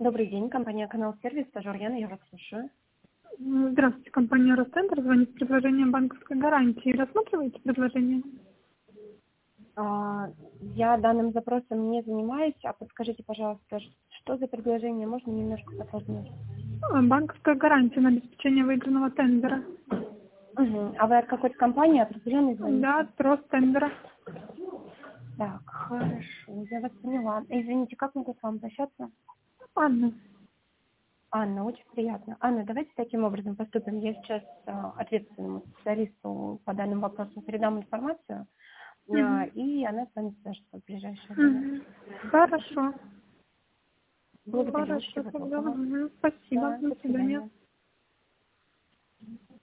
Добрый день, компания «Канал Сервис», стажер Яна, я вас слушаю. Здравствуйте, компания «Ростендер» звонит с предложением банковской гарантии. Рассматриваете предложение? Я данным запросом не занимаюсь, а подскажите, пожалуйста, что за предложение, можно немножко посложнее? Банковская гарантия на обеспечение выигранного тендера. Угу. А вы от какой-то компании определенной звоните? Да, от Ростендера. Так, хорошо, я вас поняла. Извините, как могу с вами обращаться? Анна. Анна, очень приятно. Анна, давайте таким образом поступим. Я сейчас ответственному специалисту по данным вопросам передам информацию, и она с вами свяжется в ближайшее время. Хорошо. Благодарю, Хорошо, всего тогда. доброго. Спасибо. Да, До до свидания. свидания.